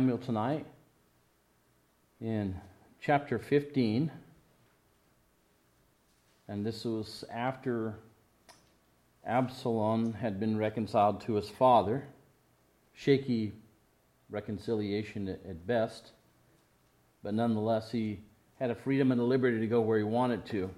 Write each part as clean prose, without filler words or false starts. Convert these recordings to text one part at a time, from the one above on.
Samuel tonight in chapter 15. And this was after Absalom had been reconciled to his father. Shaky reconciliation at best. But nonetheless, he had a freedom and a liberty to go where he wanted to.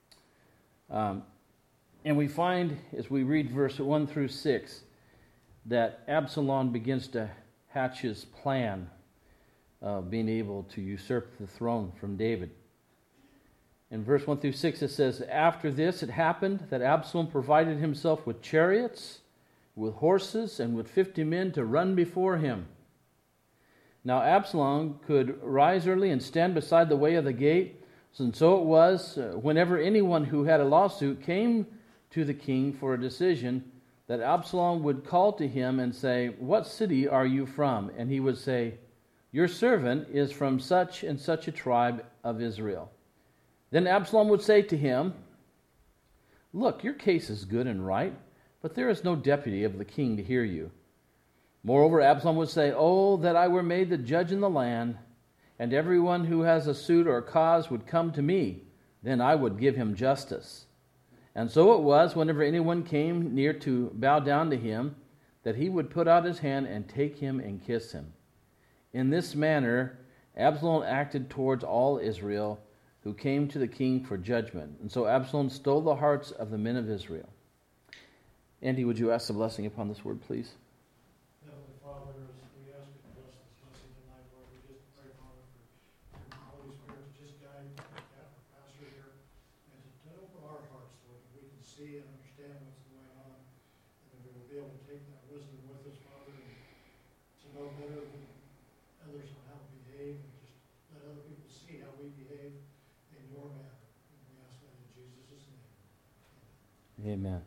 And we find, as we read verse 1 through 6, that Absalom begins to hatch his plan of being able to usurp the throne from David. In verse 1 through 6 it says, "After this it happened that Absalom provided himself with chariots, with horses, and with 50 men to run before him. Now Absalom could rise early and stand beside the way of the gate. And so it was, whenever anyone who had a lawsuit came to the king for a decision, that Absalom would call to him and say, 'What city are you from?' And he would say, 'Your servant is from such and such a tribe of Israel.' Then Absalom would say to him, 'Look, your case is good and right, but there is no deputy of the king to hear you.' Moreover, Absalom would say, 'Oh, that I were made the judge in the land, and everyone who has a suit or a cause would come to me, then I would give him justice.' And so it was, whenever anyone came near to bow down to him, that he would put out his hand and take him and kiss him. In this manner, Absalom acted towards all Israel who came to the king for judgment. And so Absalom stole the hearts of the men of Israel." Andy, would you ask the blessing upon this word, please? Heavenly Father, as we ask you to bless this blessing tonight, Lord, we just pray, Father, for your Holy Spirit to just guide our pastor here and to open our hearts, Lord, that we can see and understand what's going on, and that we will be able to take that wisdom with us, Father, and to know better than others on how to behave, and just let other people see how we behave in your manner. And we ask that in Jesus' name. Amen.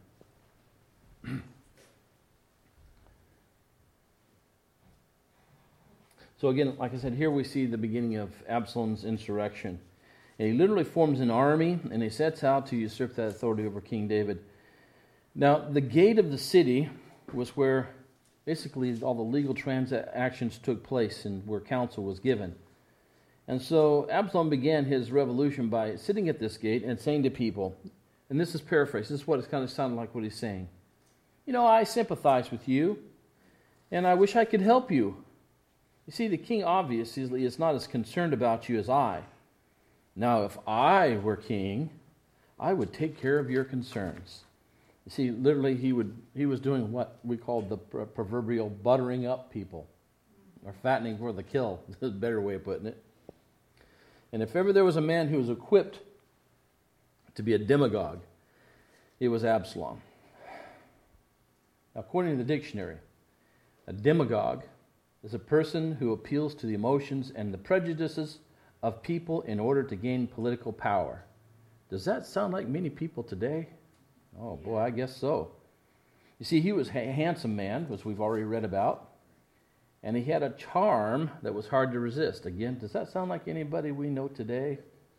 So again, like I said, here we see the beginning of Absalom's insurrection. And he literally forms an army, and he sets out to usurp that authority over King David. Now, the gate of the city was where basically all the legal transactions took place and where counsel was given. And so Absalom began his revolution by sitting at this gate and saying to people, and this is paraphrased, this is what it's kind of sounding like what he's saying. "You know, I sympathize with you, and I wish I could help you. You see, the king obviously is not as concerned about you as I. Now, if I were king, I would take care of your concerns." You see, literally he was doing what we call the proverbial buttering up people, or fattening for the kill. That's a better way of putting it. And if ever there was a man who was equipped to be a demagogue, it was Absalom. According to the dictionary, a demagogue is a person who appeals to the emotions and the prejudices of people in order to gain political power. Does that sound like many people today? Oh boy, I guess so. You see, he was a handsome man, which we've already read about, and he had a charm that was hard to resist. Again, does that sound like anybody we know today?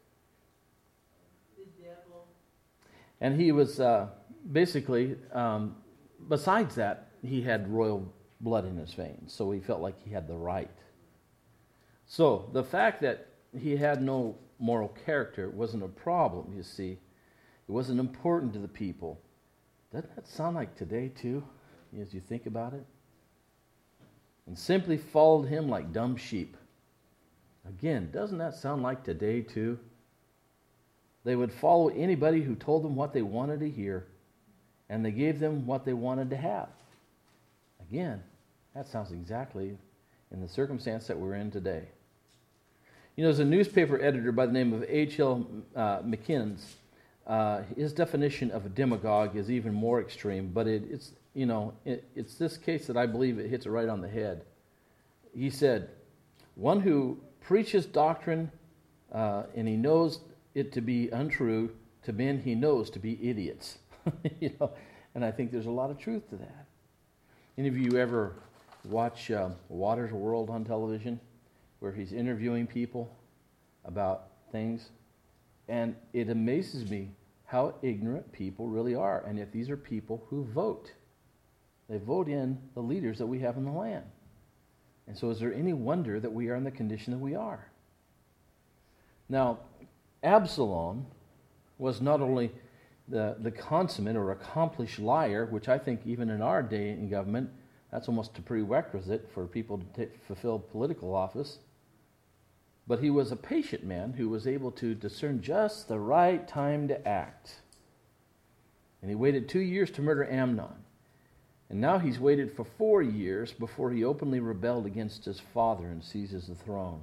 The devil. And he was basically, besides that, he had royal blood in his veins, so he felt like he had the right. So the fact that he had no moral character wasn't a problem, you see. It wasn't important to the people. Doesn't that sound like today too, as you think about it? And simply followed him like dumb sheep. Again, doesn't that sound like today too? They would follow anybody who told them what they wanted to hear, and they gave them what they wanted to have. Again, that sounds exactly in the circumstance that we're in today. You know, there's a newspaper editor by the name of H.L. McKinnons. His definition of a demagogue is even more extreme, but it's this case that I believe it hits it right on the head. He said, "One who preaches doctrine and he knows it to be untrue to men he knows to be idiots." And I think there's a lot of truth to that. Any of you ever watch Water's World on television, where he's interviewing people about things? And it amazes me how ignorant people really are. And yet these are people who vote. They vote in the leaders that we have in the land. And so is there any wonder that we are in the condition that we are? Now, Absalom was not only the consummate or accomplished liar, which I think even in our day in government, that's almost a prerequisite for people to fulfill political office. But he was a patient man who was able to discern just the right time to act. And he waited 2 years to murder Amnon. And now he's waited for 4 years before he openly rebelled against his father and seizes the throne.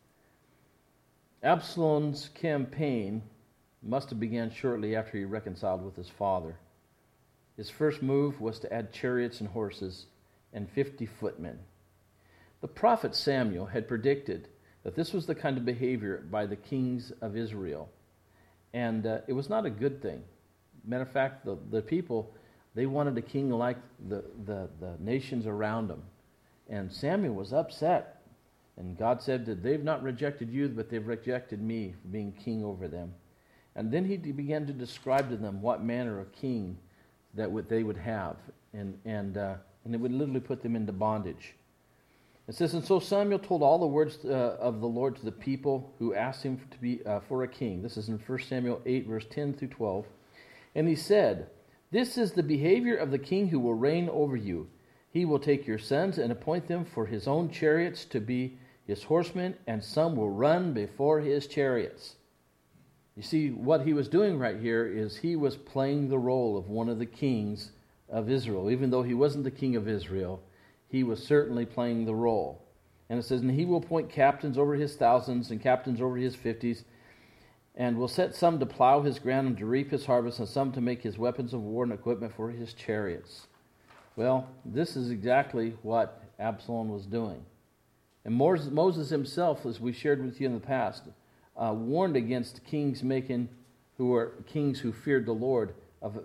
Absalom's campaign must have began shortly after he reconciled with his father. His first move was to add chariots and horses and 50 footmen. The prophet Samuel had predicted that this was the kind of behavior by the kings of Israel. And it was not a good thing. Matter of fact, the people, they wanted a king like the nations around them. And Samuel was upset. And God said that they've not rejected you, but they've rejected me for being king over them. And then he began to describe to them what manner of king that they would have. And it would literally put them into bondage. It says, and so Samuel told all the words of the Lord to the people who asked him to be for a king. This is in 1 Samuel 8, verse 10 through 12. And he said, this is the behavior of the king who will reign over you. He will take your sons and appoint them for his own chariots to be his horsemen, and some will run before his chariots. You see, what he was doing right here is he was playing the role of one of the kings of Israel. Even though he wasn't the king of Israel, he was certainly playing the role. And it says, and he will appoint captains over his thousands and captains over his 50s, and will set some to plow his ground and to reap his harvest, and some to make his weapons of war and equipment for his chariots. Well, this is exactly what Absalom was doing. And Moses himself, as we shared with you in the past, warned against kings who were kings who feared the Lord, of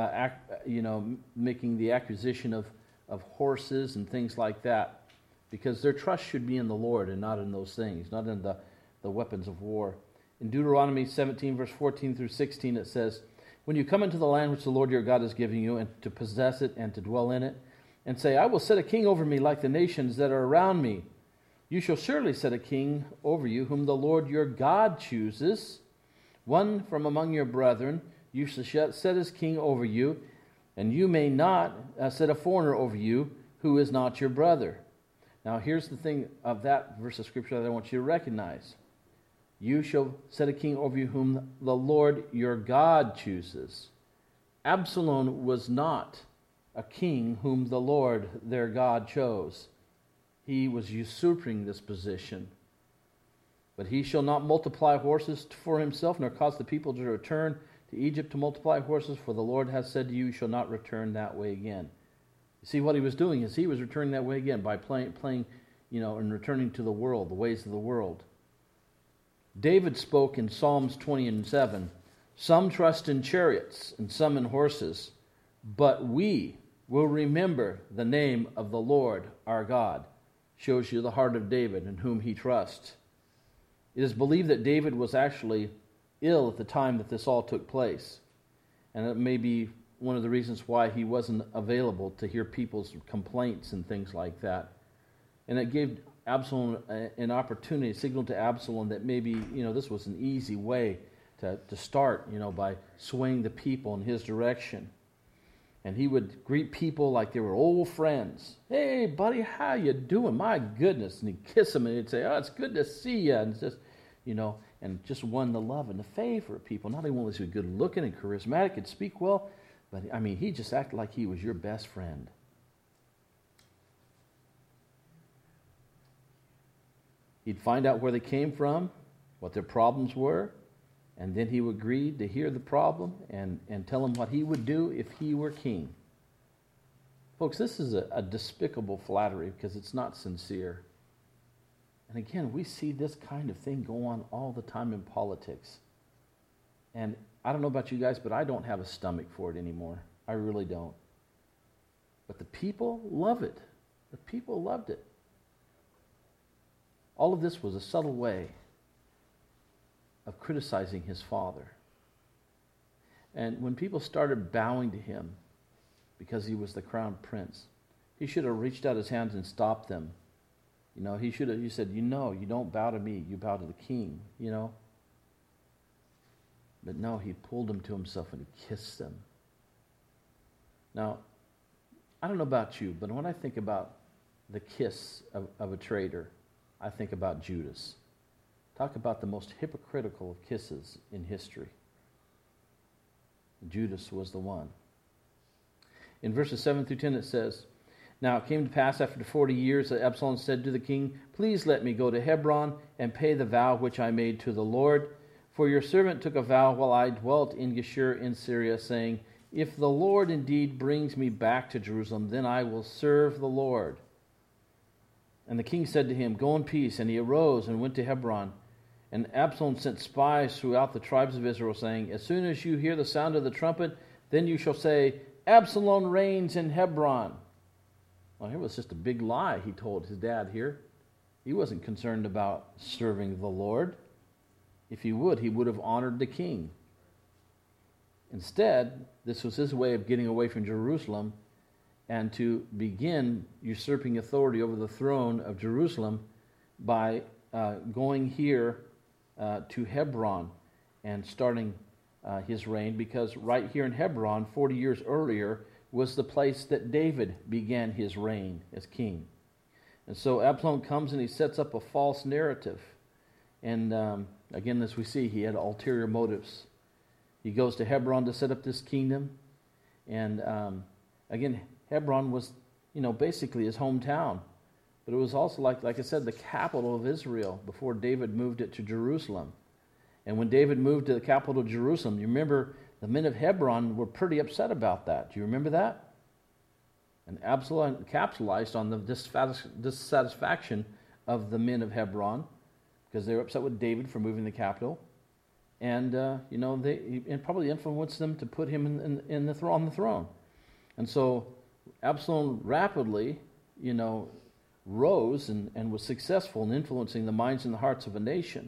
making the acquisition of horses and things like that, because their trust should be in the Lord and not in those things, not in the weapons of war. In Deuteronomy 17, verse 14 through 16, it says, when you come into the land which the Lord your God is giving you, and to possess it and to dwell in it, and say, I will set a king over me like the nations that are around me, you shall surely set a king over you whom the Lord your God chooses, one from among your brethren. You shall set as king over you, and you may not set a foreigner over you who is not your brother. Now here's the thing of that verse of scripture that I want you to recognize. You shall set a king over you whom the Lord your God chooses. Absalom was not a king whom the Lord their God chose. He was usurping this position. But he shall not multiply horses for himself, nor cause the people to return to Egypt to multiply horses, for the Lord has said to you, you shall not return that way again. You see, what he was doing is he was returning that way again by playing, and returning to the world, the ways of the world. David spoke in Psalms 20 and 7, some trust in chariots and some in horses, but we will remember the name of the Lord our God. Shows you the heart of David in whom he trusts. It is believed that David was actually ill at the time that this all took place. And it may be one of the reasons why he wasn't available to hear people's complaints and things like that. And it gave Absalom an opportunity, a signal to Absalom that maybe, this was an easy way to start, by swaying the people in his direction. And he would greet people like they were old friends. Hey, buddy, how you doing? My goodness. And he'd kiss them and he'd say, oh, it's good to see you. And just, and just won the love and the favor of people. Not only was he good looking and charismatic, could speak well, but he just acted like he was your best friend. He'd find out where they came from, what their problems were, and then he would agree to hear the problem and tell them what he would do if he were king. Folks, this is a despicable flattery because it's not sincere. And again, we see this kind of thing go on all the time in politics. And I don't know about you guys, but I don't have a stomach for it anymore. I really don't. But the people love it. The people loved it. All of this was a subtle way of criticizing his father. And when people started bowing to him because he was the crown prince, he should have reached out his hands and stopped them He should have. He said, you don't bow to me. You bow to the king. But no, he pulled them to himself and he kissed them. Now, I don't know about you, but when I think about the kiss of a traitor, I think about Judas. Talk about the most hypocritical of kisses in history. Judas was the one. In verses 7 through 10 it says, Now it came to pass after 40 years that Absalom said to the king, Please let me go to Hebron and pay the vow which I made to the Lord. For your servant took a vow while I dwelt in Geshur in Syria, saying, If the Lord indeed brings me back to Jerusalem, then I will serve the Lord. And the king said to him, Go in peace. And he arose and went to Hebron. And Absalom sent spies throughout the tribes of Israel, saying, As soon as you hear the sound of the trumpet, then you shall say, Absalom reigns in Hebron. Well, here was just a big lie he told his dad here. He wasn't concerned about serving the Lord. If he would have honored the king. Instead, this was his way of getting away from Jerusalem and to begin usurping authority over the throne of Jerusalem by going here to Hebron and starting his reign, because right here in Hebron, 40 years earlier, was the place that David began his reign as king. And so Absalom comes and he sets up a false narrative. And again, as we see, he had ulterior motives. He goes to Hebron to set up this kingdom. And again, Hebron was, basically his hometown. But it was also, like I said, the capital of Israel before David moved it to Jerusalem. And when David moved to the capital of Jerusalem, you remember the men of Hebron were pretty upset about that. Do you remember that? And Absalom capitalized on the dissatisfaction of the men of Hebron, because they were upset with David for moving the capital, and they probably influenced them to put him on the throne. And so Absalom rapidly, rose and was successful in influencing the minds and the hearts of a nation.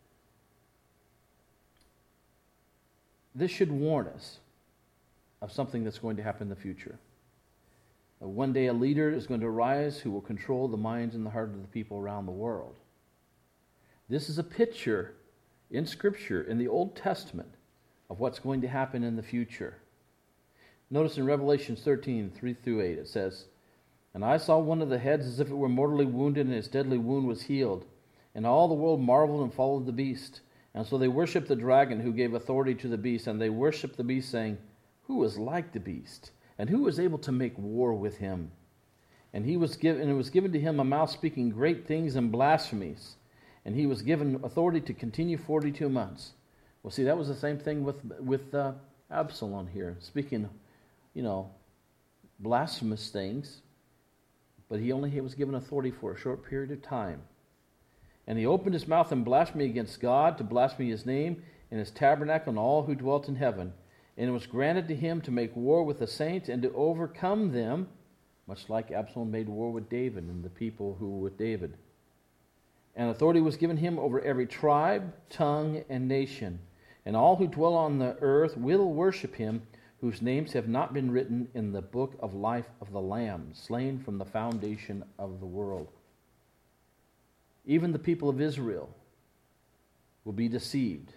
This should warn us of something that's going to happen in the future. One day a leader is going to arise who will control the minds and the heart of the people around the world. This is a picture in Scripture, in the Old Testament, of what's going to happen in the future. Notice in Revelation 13, 3 through 8, it says, And I saw one of the heads as if it were mortally wounded, and its deadly wound was healed. And all the world marveled and followed the beast. And so they worshipped the dragon who gave authority to the beast, and they worshipped the beast, saying, Who is like the beast? And who is able to make war with him? And it was given to him a mouth speaking great things and blasphemies. And he was given authority to continue 42 months. Well, see, that was the same thing with Absalom here, speaking, blasphemous things. But he was given authority for a short period of time. And he opened his mouth in blasphemy against God, to blaspheme his name and his tabernacle and all who dwelt in heaven. And it was granted to him to make war with the saints and to overcome them, much like Absalom made war with David and the people who were with David. And authority was given him over every tribe, tongue, and nation. And all who dwell on the earth will worship him, whose names have not been written in the book of life of the Lamb, slain from the foundation of the world. Even the people of Israel will be deceived.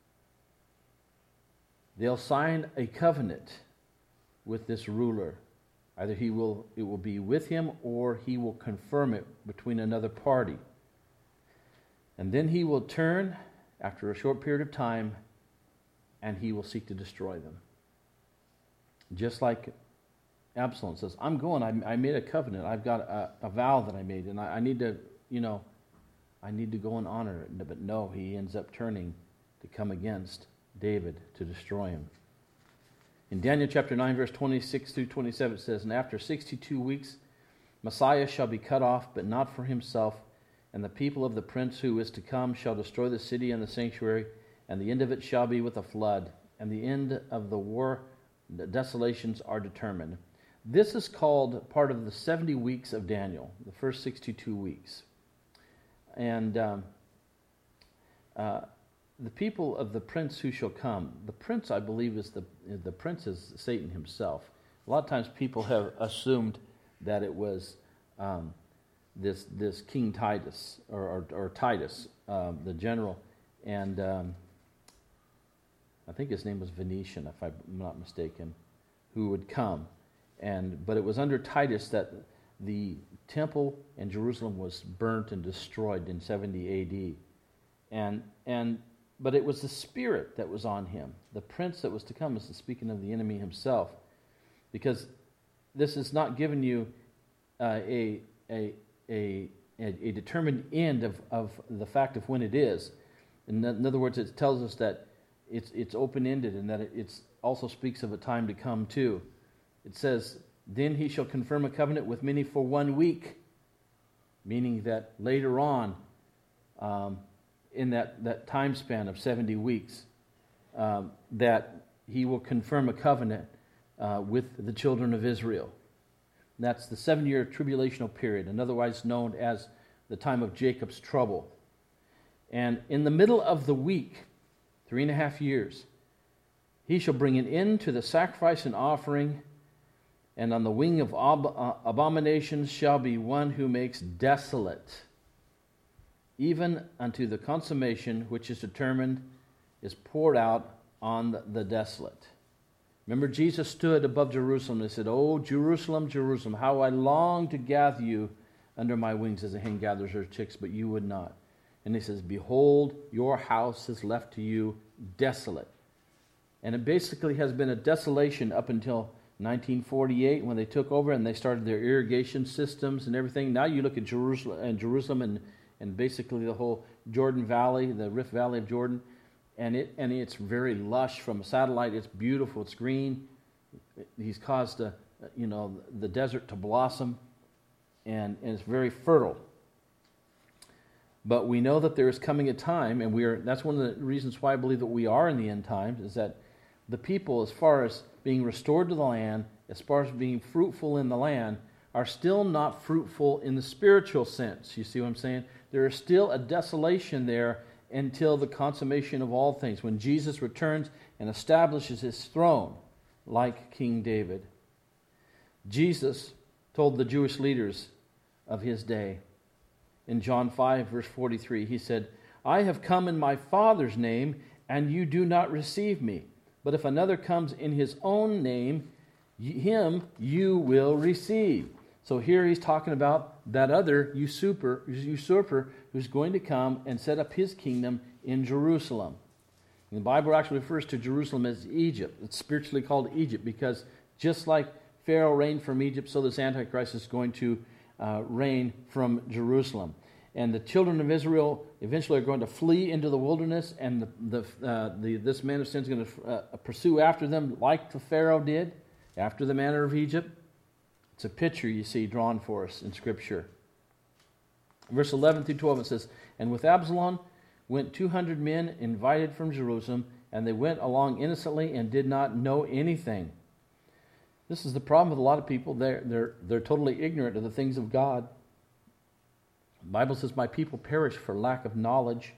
They'll sign a covenant with this ruler. Either it will be with him, or he will confirm it between another party. And then he will turn after a short period of time, and he will seek to destroy them. Just like Absalom says, I'm going, I made a covenant, I've got a vow that I made, and I need to, I need to go and honor it. But no, he ends up turning to come against David to destroy him. In Daniel chapter 9, verse 26 through 27, it says, And after 62 weeks, Messiah shall be cut off, but not for himself, and the people of the prince who is to come shall destroy the city and the sanctuary, and the end of it shall be with a flood, and the end of the war, the desolations are determined. This is called part of the 70 weeks of Daniel, the first 62 weeks. And the people of the prince who shall come. The prince, I believe, is the prince is Satan himself. A lot of times people have assumed that it was this King Titus, or Titus, the general, and I think his name was Venetian, if I'm not mistaken, who would come. But it was under Titus that the temple in Jerusalem was burnt and destroyed in 70 AD. But it was the Spirit that was on him. The prince that was to come, is speaking of the enemy himself. Because this is not giving you a determined end of the fact of when it is. In other words, it tells us that it's open-ended, and that it also speaks of a time to come too. It says, "Then he shall confirm a covenant with many for 1 week," meaning that later on, in that time span of 70 weeks, that he will confirm a covenant with the children of Israel. And that's the 7-year tribulational period, and otherwise known as the time of Jacob's trouble. And in the middle of the week, 3.5 years, he shall bring an end to the sacrifice and offering, and on the wing of abominations shall be one who makes desolate, even unto the consummation which is determined is poured out on the desolate. Remember, Jesus stood above Jerusalem and said, "Oh, Jerusalem, Jerusalem, how I long to gather you under my wings as a hen gathers her chicks, but you would not." And he says, "Behold, your house is left to you desolate." And it basically has been a desolation up until 1948 when they took over and they started their irrigation systems and everything. Now you look at Jerusalem and basically the whole Jordan Valley, the Rift Valley of Jordan, and it's very lush from a satellite. It's beautiful. It's green. He's caused the desert to blossom, and it's very fertile. But we know that there is coming a time, and that's one of the reasons why I believe that we are in the end times, is that the people, as far as being restored to the land, as far as being fruitful in the land, are still not fruitful in the spiritual sense. You see what I'm saying? There is still a desolation there until the consummation of all things, when Jesus returns and establishes his throne like King David. Jesus told the Jewish leaders of his day in John 5, verse 43, he said, "I have come in my Father's name, and you do not receive me. But if another comes in his own name, him you will receive." So here he's talking about that other usurper who's going to come and set up his kingdom in Jerusalem. And the Bible actually refers to Jerusalem as Egypt. It's spiritually called Egypt because just like Pharaoh reigned from Egypt, so this Antichrist is going to reign from Jerusalem. And the children of Israel eventually are going to flee into the wilderness, and this man of sin is going to pursue after them like the Pharaoh did, after the manner of Egypt. It's a picture you see drawn for us in Scripture. Verse 11 through 12, it says, "And with Absalom went 200 men invited from Jerusalem, and they went along innocently and did not know anything." This is the problem with a lot of people. They're totally ignorant of the things of God. The Bible says, "My people perish for lack of knowledge."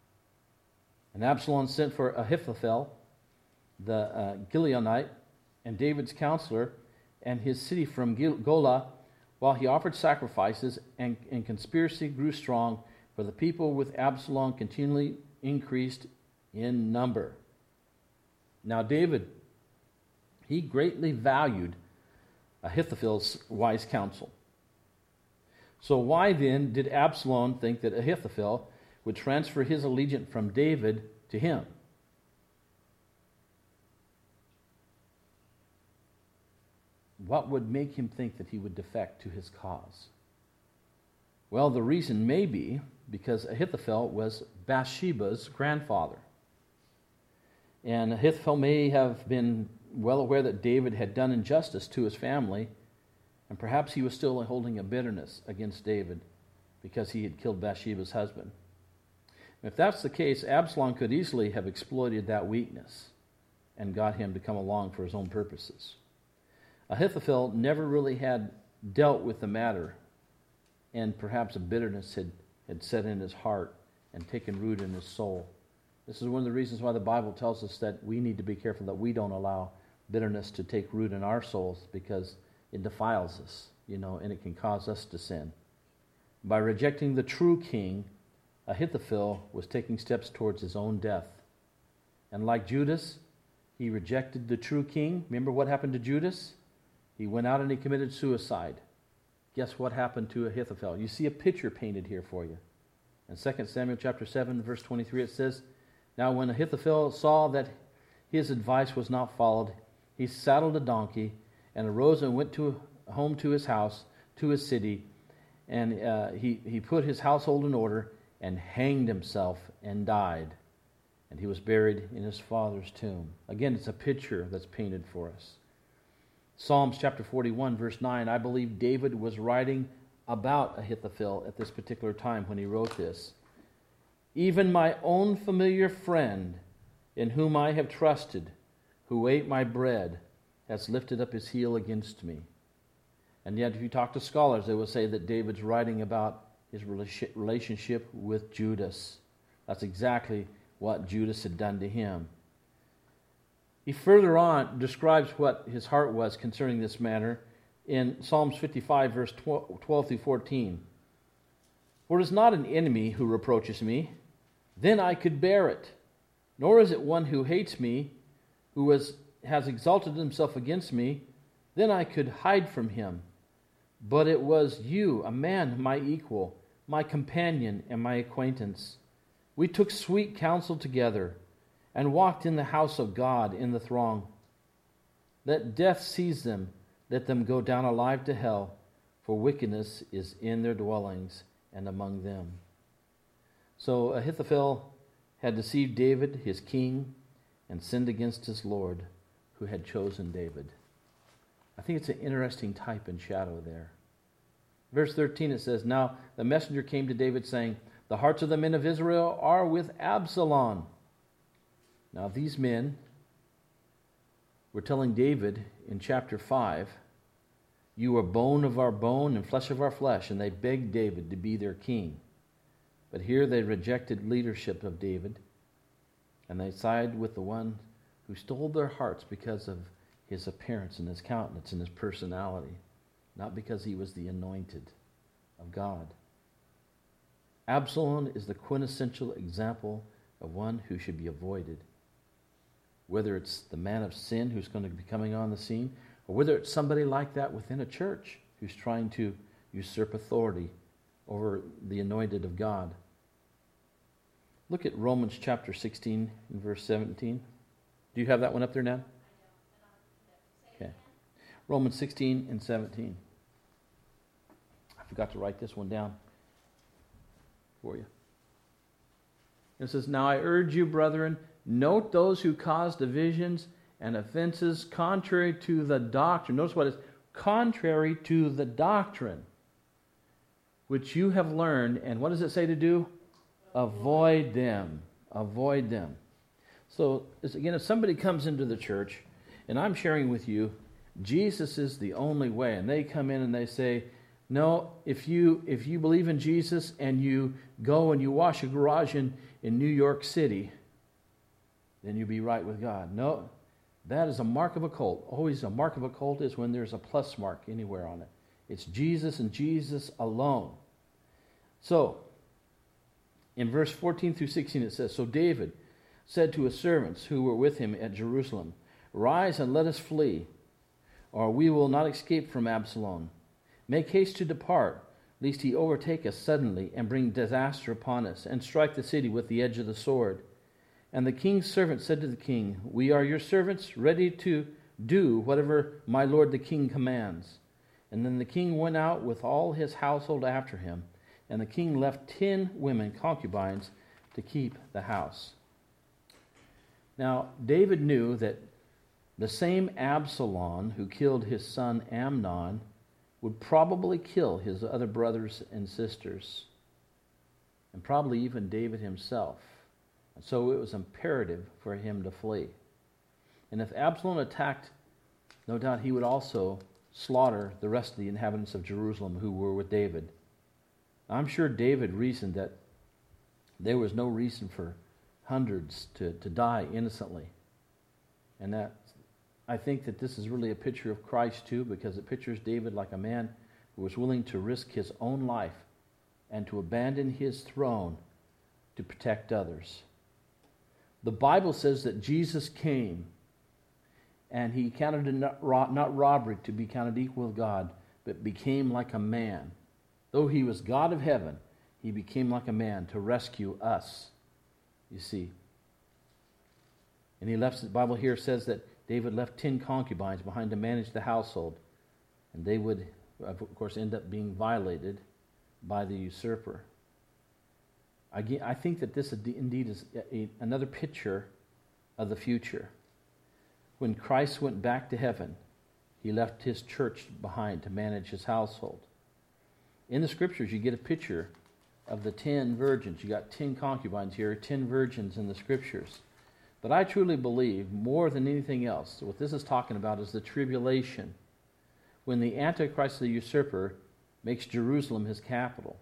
And Absalom sent for Ahithophel, the Gileonite, and David's counselor, and his city from Golah, while he offered sacrifices, and conspiracy grew strong, for the people with Absalom continually increased in number. Now David, he greatly valued Ahithophel's wise counsel. So why then did Absalom think that Ahithophel would transfer his allegiance from David to him? What would make him think that he would defect to his cause? Well, the reason may be because Ahithophel was Bathsheba's grandfather. And Ahithophel may have been well aware that David had done injustice to his family, and perhaps he was still holding a bitterness against David because he had killed Bathsheba's husband. If that's the case, Absalom could easily have exploited that weakness and got him to come along for his own purposes. Ahithophel never really had dealt with the matter, and perhaps a bitterness had set in his heart and taken root in his soul. This is one of the reasons why the Bible tells us that we need to be careful that we don't allow bitterness to take root in our souls, because it defiles us, and it can cause us to sin. By rejecting the true king, Ahithophel was taking steps towards his own death. And like Judas, he rejected the true king. Remember what happened to Judas? He went out and he committed suicide. Guess what happened to Ahithophel? You see a picture painted here for you. In 2 Samuel chapter 7, verse 23, it says, "Now when Ahithophel saw that his advice was not followed, he saddled a donkey and arose and went home to his house, to his city, and he put his household in order and hanged himself and died. And he was buried in his father's tomb." Again, it's a picture that's painted for us. Psalms chapter 41, verse 9, I believe David was writing about Ahithophel at this particular time when he wrote this. "Even my own familiar friend, in whom I have trusted, who ate my bread, has lifted up his heel against me." And yet, if you talk to scholars, they will say that David's writing about his relationship with Judas. That's exactly what Judas had done to him. He further on describes what his heart was concerning this matter in Psalms 55, verse 12 through 14. "For it is not an enemy who reproaches me, then I could bear it. Nor is it one who hates me, who has exalted himself against me, then I could hide from him. But it was you, a man my equal, my companion and my acquaintance. We took sweet counsel together, and walked in the house of God in the throng. Let death seize them, let them go down alive to hell, for wickedness is in their dwellings and among them." So Ahithophel had deceived David, his king, and sinned against his Lord, who had chosen David. I think it's an interesting type and shadow there. Verse 13, it says, "Now the messenger came to David, saying, The hearts of the men of Israel are with Absalom." Now these men were telling David in chapter 5, "You are bone of our bone and flesh of our flesh," and they begged David to be their king. But here they rejected leadership of David, and they sided with the one who stole their hearts because of his appearance and his countenance and his personality, not because he was the anointed of God. Absalom is the quintessential example of one who should be avoided. Whether it's the man of sin who's going to be coming on the scene, or whether it's somebody like that within a church who's trying to usurp authority over the anointed of God. Look at Romans chapter 16 and verse 17. Do you have that one up there now? Okay. Romans 16 and 17. I forgot to write this one down for you. It says, "Now I urge you, brethren, note those who cause divisions and offenses contrary to the doctrine." Notice what it is. Contrary to the doctrine which you have learned. And what does it say to do? Avoid them. Avoid them. So, again, if somebody comes into the church, and I'm sharing with you, Jesus is the only way, and they come in and they say, "No, if you believe in Jesus and you go and you wash a garage in New York City, then you'll be right with God." No, that is a mark of a cult. Always a mark of a cult is when there's a plus mark anywhere on it. It's Jesus and Jesus alone. So, in verse 14 through 16 it says, "So David said to his servants who were with him at Jerusalem, Rise and let us flee, or we will not escape from Absalom. Make haste to depart, lest he overtake us suddenly and bring disaster upon us, and strike the city with the edge of the sword." And the king's servant said to the king, "We are your servants, ready to do whatever my lord the king commands." And then the king went out with all his household after him, and the king left 10 women concubines to keep the house. Now, David knew that the same Absalom who killed his son Amnon would probably kill his other brothers and sisters, and probably even David himself. And so it was imperative for him to flee. And if Absalom attacked, no doubt he would also slaughter the rest of the inhabitants of Jerusalem who were with David. I'm sure David reasoned that there was no reason for hundreds to die innocently. And that I think that this is really a picture of Christ too, because it pictures David like a man who was willing to risk his own life and to abandon his throne to protect others. The Bible says that Jesus came and he counted it not robbery to be counted equal with God, but became like a man. Though he was God of heaven, he became like a man to rescue us, you see. And he left, the Bible here says that David left 10 concubines behind to manage the household. And they would, of course, end up being violated by the usurper. I think that this indeed is another picture of the future. When Christ went back to heaven, he left his church behind to manage his household. In the scriptures, you get a picture of the 10 virgins. You got 10 concubines here, 10 virgins in the scriptures. But I truly believe, more than anything else, what this is talking about is the tribulation, when the Antichrist, the usurper, makes Jerusalem his capital.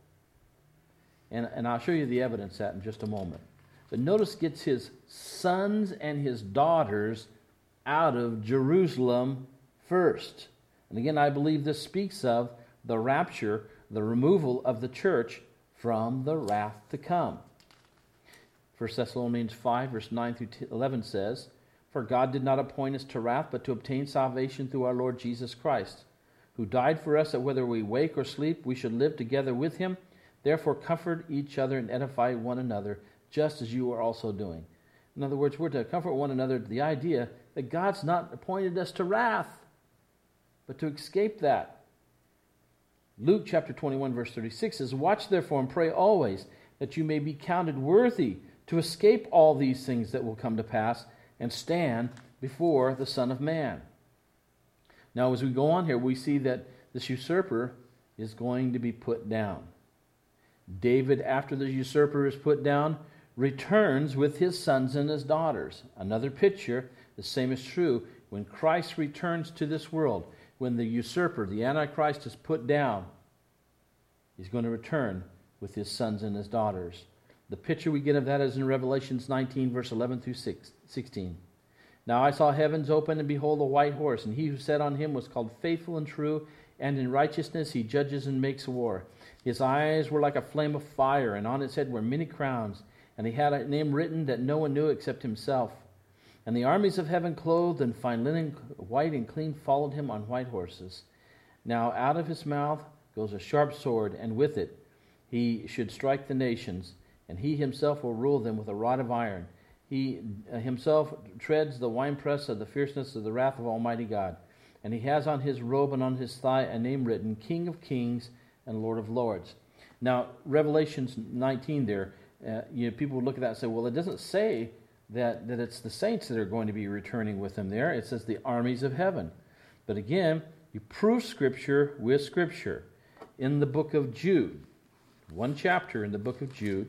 And I'll show you the evidence of that in just a moment. But notice, gets his sons and his daughters out of Jerusalem first. And again, I believe this speaks of the rapture, the removal of the church from the wrath to come. 1 Thessalonians 5, verse 9 through 11 says, "For God did not appoint us to wrath, but to obtain salvation through our Lord Jesus Christ, who died for us, that whether we wake or sleep, we should live together with him. Therefore comfort each other and edify one another, just as you are also doing." In other words, we're to comfort one another, the idea that God's not appointed us to wrath, but to escape that. Luke chapter 21, verse 36 says, "Watch therefore and pray always, that you may be counted worthy to escape all these things that will come to pass and stand before the Son of Man." Now, as we go on here, we see that this usurper is going to be put down. David, after the usurper is put down, returns with his sons and his daughters. Another picture, the same is true when Christ returns to this world. When the usurper, the Antichrist, is put down, he's going to return with his sons and his daughters. The picture we get of that is in Revelations 19, verse 11 through 16. "Now I saw heavens open, and behold, a white horse, and he who sat on him was called Faithful and True, and in righteousness he judges and makes war. His eyes were like a flame of fire, and on his head were many crowns, and he had a name written that no one knew except himself. And the armies of heaven, clothed in fine linen, white and clean, followed him on white horses. Now out of his mouth goes a sharp sword, and with it he should strike the nations, and he himself will rule them with a rod of iron. He himself treads the winepress of the fierceness of the wrath of Almighty God. And he has on his robe and on his thigh a name written, King of Kings and Lord of Lords." Now, Revelations 19 there, people would look at that and say, well, it doesn't say that it's the saints that are going to be returning with him there. It says the armies of heaven. But again, you prove Scripture with Scripture. In the book of Jude, one chapter in the book of Jude,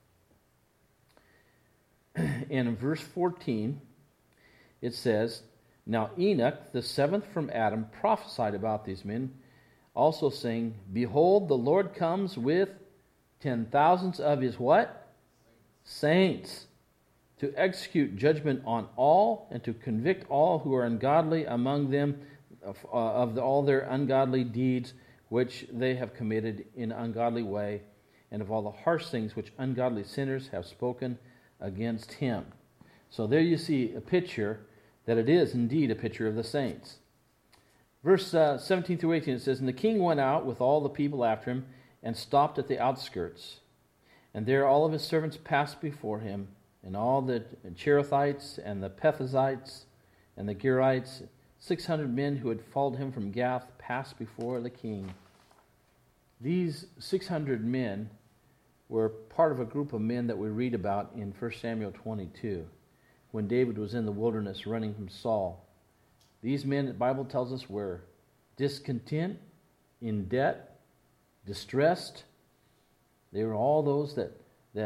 and in verse 14, it says, "Now Enoch, the seventh from Adam, prophesied about these men, also saying, Behold, the Lord comes with 10,000s of his" what? "Saints, to execute judgment on all, and to convict all who are ungodly among them of all their ungodly deeds which they have committed in an ungodly way, and of all the harsh things which ungodly sinners have spoken against him." So there you see a picture that it is indeed a picture of the saints. Verse 17 through 18, it says, "And the king went out with all the people after him, and stopped at the outskirts. And there all of his servants passed before him, and all the Cherethites, and the Perizzites, and the Gerites, 600 men who had followed him from Gath, passed before the king." These 600 men were part of a group of men that we read about in 1 Samuel 22, when David was in the wilderness running from Saul. These men, the Bible tells us, were discontent, in debt, distressed. They were all those that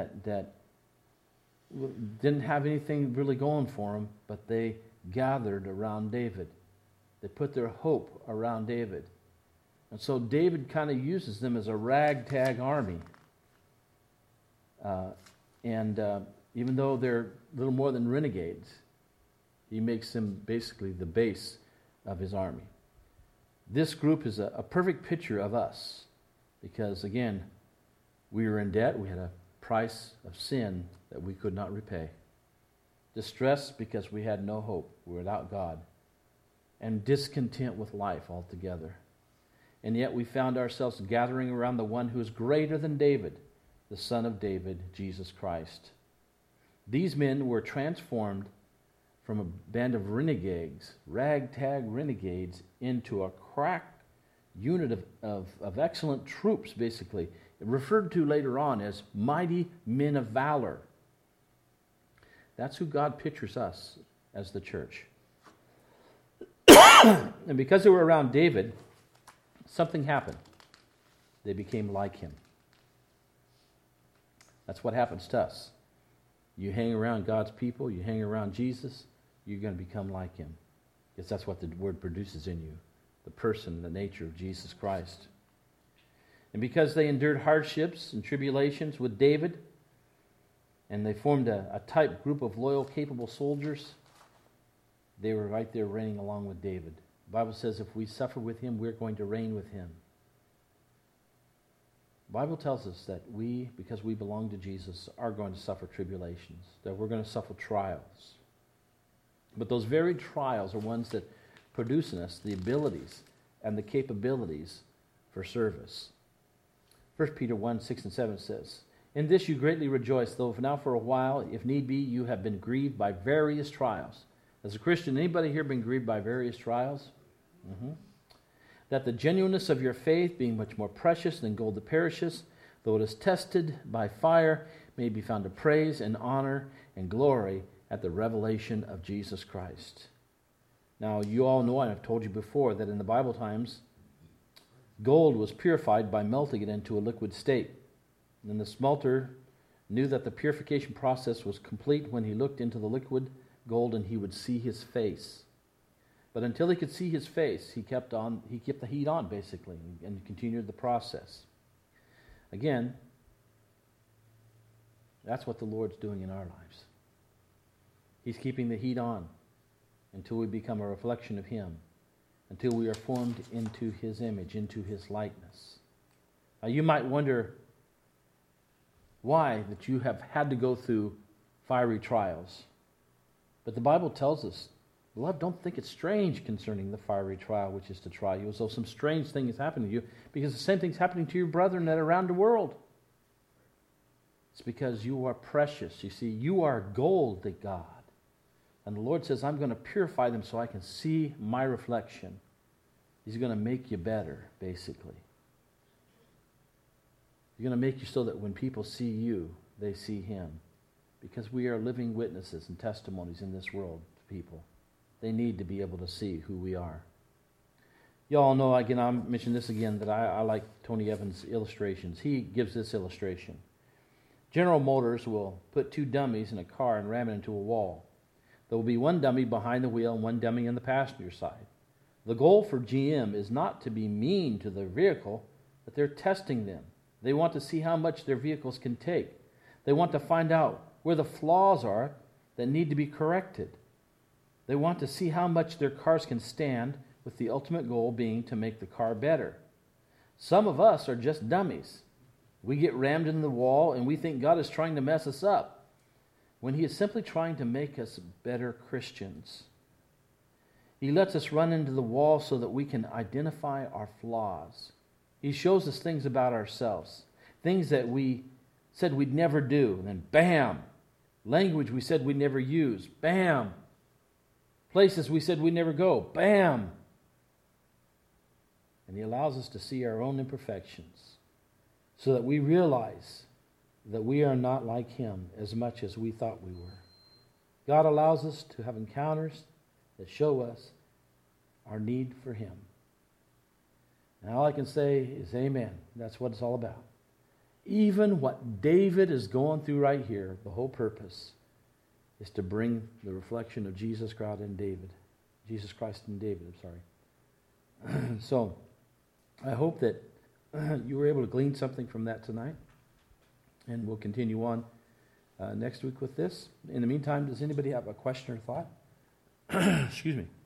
didn't have anything really going for them, but they gathered around David. They put their hope around David. And so David kind of uses them as a ragtag army. Even though they're little more than renegades, he makes them basically the base of his army. This group is a perfect picture of us, because again, We were in debt. We had a price of sin that we could not repay. Distressed because we had no hope. We were without God. And discontent with life altogether. And yet we found ourselves gathering around the one who is greater than David, the Son of David, Jesus Christ. These men were transformed from a band of renegades, ragtag renegades, into a crack unit of excellent troops, basically, referred to later on as mighty men of valor. That's who God pictures us as the church. And because they were around David, something happened. They became like him. That's what happens to us. You hang around God's people, you hang around Jesus, you're going to become like him. Because that's what the word produces in you. The person, the nature of Jesus Christ. And because they endured hardships and tribulations with David, and they formed a type group of loyal, capable soldiers, they were right there reigning along with David. The Bible says if we suffer with him, we're going to reign with him. The Bible tells us that we, because we belong to Jesus, are going to suffer tribulations, that we're going to suffer trials. But those very trials are ones that produce in us the abilities and the capabilities for service. 1 Peter 1, 6 and 7 says, "In this you greatly rejoice, though now for a while, if need be, you have been grieved by various trials." As a Christian, anybody here been grieved by various trials? Mm-hmm. "That the genuineness of your faith, being much more precious than gold that perishes, though it is tested by fire, may be found to praise and honor and glory at the revelation of Jesus Christ." Now, you all know, and I've told you before, that in the Bible times, gold was purified by melting it into a liquid state. And the smelter knew that the purification process was complete when he looked into the liquid gold and he would see his face. But until he could see his face, he kept the heat on, basically, and continued the process. Again, that's what the Lord's doing in our lives. He's keeping the heat on until we become a reflection of him, until we are formed into his image, into his likeness. Now, you might wonder why that you have had to go through fiery trials. But the Bible tells us, beloved, don't think it's strange concerning the fiery trial which is to try you, as though some strange thing is happening to you, because the same thing's happening to your brethren that are around the world. It's because you are precious. You see, you are gold to God. And the Lord says, I'm going to purify them so I can see my reflection. He's going to make you better, basically. He's going to make you so that when people see you, they see him. Because we are living witnesses and testimonies in this world to people. They need to be able to see who we are. You all know, again, I'll mention this again, that I like Tony Evans' illustrations. He gives this illustration. General Motors will put two dummies in a car and ram it into a wall. There will be one dummy behind the wheel and one dummy on the passenger side. The goal for GM is not to be mean to their vehicle, but they're testing them. They want to see how much their vehicles can take. They want to find out where the flaws are that need to be corrected. They want to see how much their cars can stand, with the ultimate goal being to make the car better. Some of us are just dummies. We get rammed into the wall and we think God is trying to mess us up, when he is simply trying to make us better Christians. He lets us run into the wall so that we can identify our flaws. He shows us things about ourselves, things that we said we'd never do, and then bam! Language we said we'd never use, bam! Places we said we'd never go, bam! And he allows us to see our own imperfections so that we realize that we are not like him as much as we thought we were. God allows us to have encounters that show us our need for him. And all I can say is amen. That's what it's all about. Even what David is going through right here, the whole purpose is to bring the reflection of Jesus Christ in David. So, I hope that you were able to glean something from that tonight. And we'll continue on next week with this. In the meantime, does anybody have a question or thought? Excuse me.